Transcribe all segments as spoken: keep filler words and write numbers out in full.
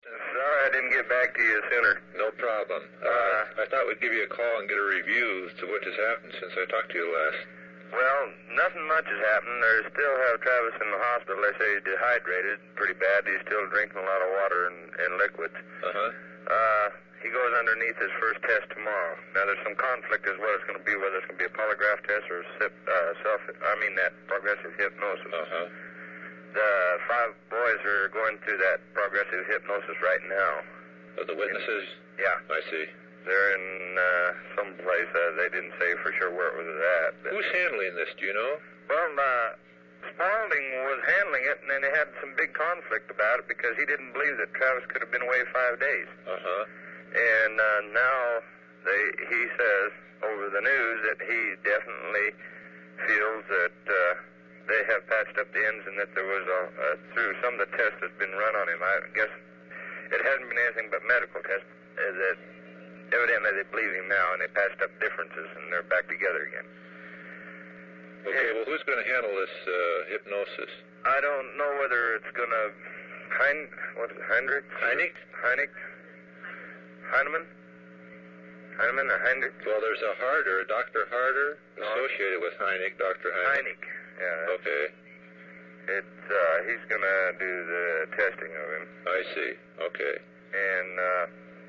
Sorry I didn't get back to you sooner. No problem. Uh, uh, I thought we'd give you a call and get a review as to what has happened since I talked to you last. Well, nothing much has happened. They still have Travis in the hospital. They say he's dehydrated pretty bad. He's still drinking a lot of water and, and liquids. Uh-huh. Uh, he goes underneath his first test tomorrow. Now, there's some conflict as what it's going to be, whether it's going to be a polygraph test or uh, self, I mean that progressive hypnosis. Uh-huh. The five boys are going through that progressive hypnosis right now. Oh, the witnesses? In, yeah. I see. They're in uh, some place. Uh, they didn't say for sure where it was at. But who's handling this, do you know? Well, uh, Spaulding was handling it, and then they had some big conflict about it because he didn't believe that Travis could have been away five days. Uh-huh. And uh, now they, he says over the news that he definitely feels that uh, they have patched up the ends and that there was, a, uh, through some of the tests that's been run on him, I guess it hasn't been anything but medical tests, uh, that evidently they believe him now, and they patched up differences, and they're back together again. Okay, well, who's going to handle this uh, hypnosis? I don't know whether it's going to... Hein, what is it, Heinrich? Heineck? Heineck? Heinemann? Heinemann or Heinrich? Well, there's a Harder, Doctor Harder, no. associated with Heineck, Doctor Heineck. Heineck, yeah. Okay. It's, uh, he's going to do the testing of him. I see, okay. And, uh...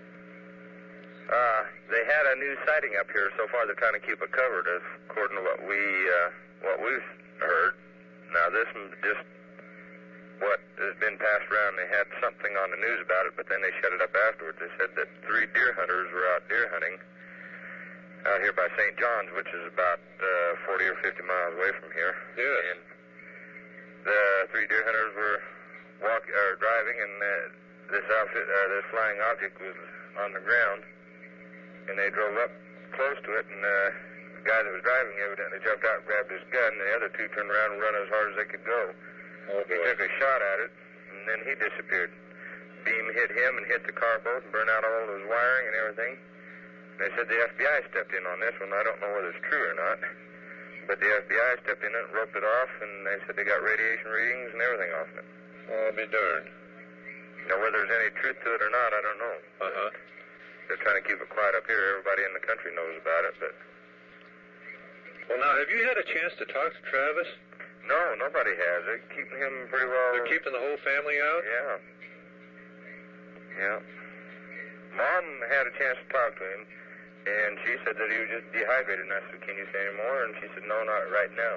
Uh, they had a new sighting up here. So far, they're trying to keep it covered, as according to what we, uh, what we've heard. Now, this is just what has been passed around. They had something on the news about it, but then they shut it up afterwards. They said that three deer hunters were out deer hunting out here by Saint John's, which is about uh, forty or fifty miles away from here. Yes. And the three deer hunters were walk or driving, and uh, this outfit, uh, this flying object was on the ground. And they drove up close to it, and uh, the guy that was driving evidently jumped out and grabbed his gun, and the other two turned around and run as hard as they could go. Oh, he took a shot at it, and then he disappeared. Beam hit him and hit the car boat and burned out all his wiring and everything. They said the F B I stepped in on this one. I don't know whether it's true or not. But the F B I stepped in and roped it off, and they said they got radiation readings and everything off it. Oh, I'll be darned. Now, whether there's any truth to it or not, I don't know. Uh-huh. They're trying to keep it quiet up here. Everybody in the country knows about it, but... Well, now, have you had a chance to talk to Travis? No, nobody has. They're keeping him pretty well... They're keeping the whole family out? Yeah. Yeah. Mom had a chance to talk to him, and she said that he was just dehydrated. And I said, can you say any more? And she said, no, not right now.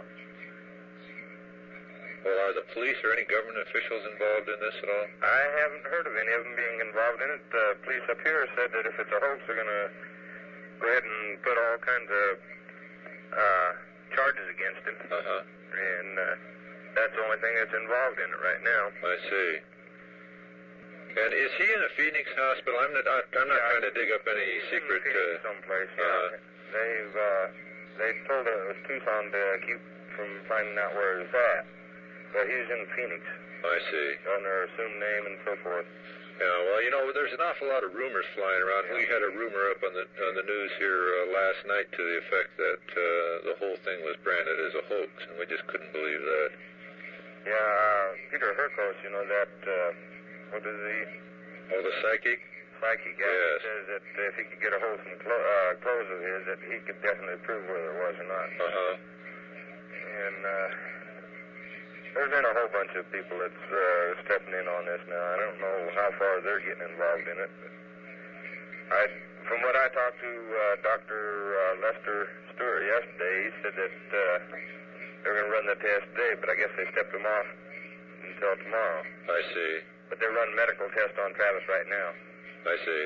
Well, are the police or any government officials involved in this at all? I haven't heard of any of them being involved in it. The police up here said that if it's a hoax, they're going to go ahead and put all kinds of uh, charges against it. Uh-huh. And uh, that's the only thing that's involved in it right now. I see. And is he in a Phoenix hospital? I'm not, I'm not yeah, trying to dig up any he's secret... In Phoenix uh, someplace, yeah. Uh, They've, uh, they told her it was Tucson to keep from finding out where it's at. But he's in Phoenix. I see. Under their assumed name and so forth. Yeah, well, you know, there's an awful lot of rumors flying around. Yeah. We had a rumor up on the on the news here uh, last night to the effect that uh, the whole thing was branded as a hoax, and we just couldn't believe that. Yeah, uh, Peter Herkos, you know, that, uh, what is he? Oh, the psychic? Psychic, yeah. Yes. He says that if he could get a hold of some clo- uh, clothes of his, that he could definitely prove whether it was or not. Uh-huh. And, uh... there's been a whole bunch of people that's uh, stepping in on this now. I don't know how far they're getting involved in it. But I, from what I talked to uh, Doctor Uh, Lester Stewart yesterday, he said that uh, they're going to run the test today, but I guess they stepped them off until tomorrow. I see. But they're running medical tests on Travis right now. I see.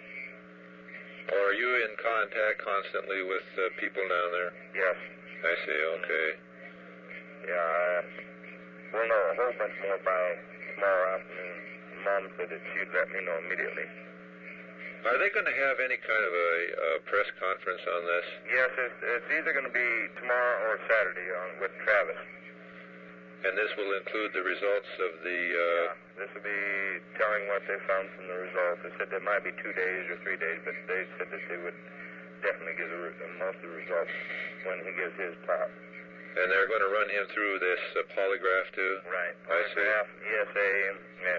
Or are you in contact constantly with uh, people down there? Yes. I see, okay. Yeah, uh, we'll know a whole bunch more by tomorrow afternoon. Mom said that she'd let me know immediately. Are they going to have any kind of a, a press conference on this? Yes, it's, it's either going to be tomorrow or Saturday on with Travis. And this will include the results of the... Uh... Yeah, this will be telling what they found from the results. They said there might be two days or three days, but they said that they would definitely give the, most of the results when he gives his talk. And they're going to run him through this uh, polygraph, too? Right. I see. Polygraph, E S A, and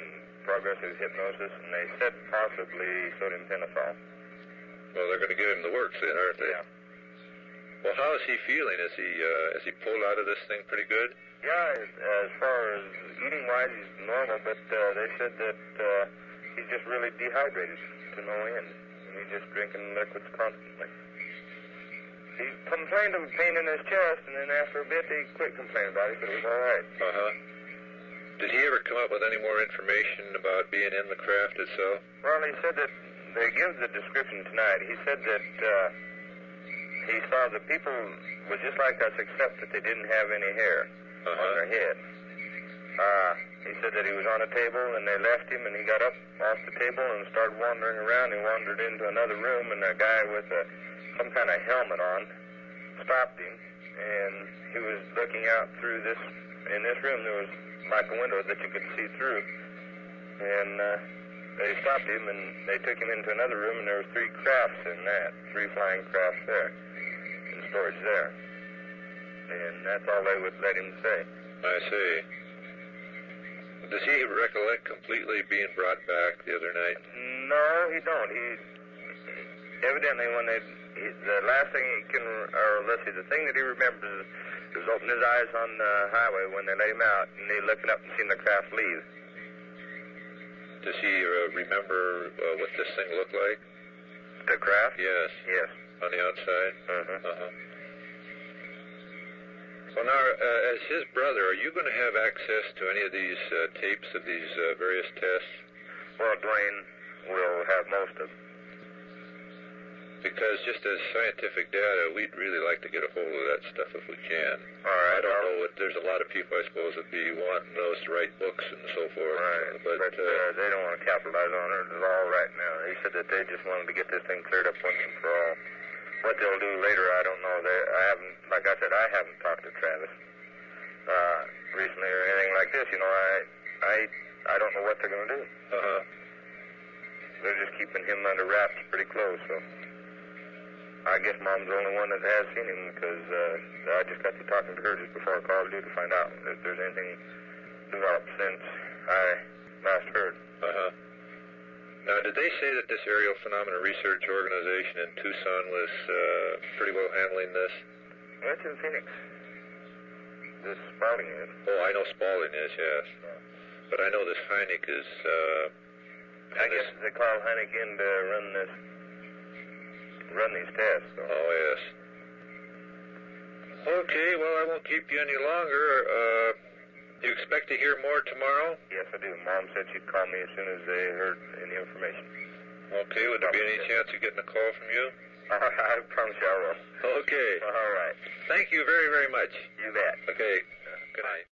progressive hypnosis, and they said possibly sodium pentothal. Well, they're going to give him the works then, aren't they? Yeah. Well, how is he feeling? Is he uh, is he pulled out of this thing pretty good? Yeah, as far as eating-wise, he's normal, but uh, they said that uh, he's just really dehydrated to no end, and he's just drinking liquids constantly. He complained of pain in his chest, and then after a bit, he quit complaining about it, but it was all right. Uh-huh. Did he ever come up with any more information about being in the craft itself? Well, he said that they give the description tonight. He said that uh, he saw the people were just like us, except that they didn't have any hair uh-huh. on their head. Uh, he said that he was on a table, and they left him, and he got up off the table and started wandering around. He wandered into another room, and a guy with a, some kind of helmet on stopped him, and he was looking out through this. In this room, there was like a window that you could see through, and uh, they stopped him, and they took him into another room, and there were three crafts in that, three flying crafts there, in storage there, and that's all they would let him say. I see. Does he recollect completely being brought back the other night? No, he don't. He evidently when they he, the last thing he can, or let's see, the thing that he remembers is, is opening his eyes on the highway when they let him out, and he looking up and seeing the craft leave. Does he uh, remember uh, what this thing looked like? The craft? Yes. Yes. On the outside? Uh-huh. Uh-huh. Well, now, uh, as his brother, are you going to have access to any of these uh, tapes of these uh, various tests? Well, Dwayne will have most of them. Because just as scientific data, we'd really like to get a hold of that stuff if we can. All right. I don't know what, there's a lot of people, I suppose, that'd be wanting those to write books and so forth. Right, but, but uh, uh, they don't want to capitalize on it at all right now. He said that they just wanted to get this thing cleared up once and for all. What they'll do later, I don't know. They, I haven't, like I said, I haven't talked to Travis uh, recently or anything like this. You know, I, I, I don't know what they're going to do. Uh-huh. They're just keeping him under wraps pretty close, so I guess Mom's the only one that has seen him because uh, I just got to talking to her just before I called you to find out if there's anything developed since I last heard. Uh-huh. Now, did they say that this Aerial Phenomena Research Organization in Tucson was uh, pretty well handling this? Well, it's in Phoenix. This Spalding is. Oh, I know Spalding is, yes. But I know this Heineck is... Uh, I guess this... they call Heineck in to run this, run these tests. So. Oh, yes. Okay, well, I won't keep you any longer. Uh, you expect to hear more tomorrow? Yes, I do. Mom said she'd call me as soon as they heard any information. Okay, would there be any chance of getting a call from you? Uh, I promise you I will. Okay. All right. Thank you very, very much. You bet. Okay. Good night.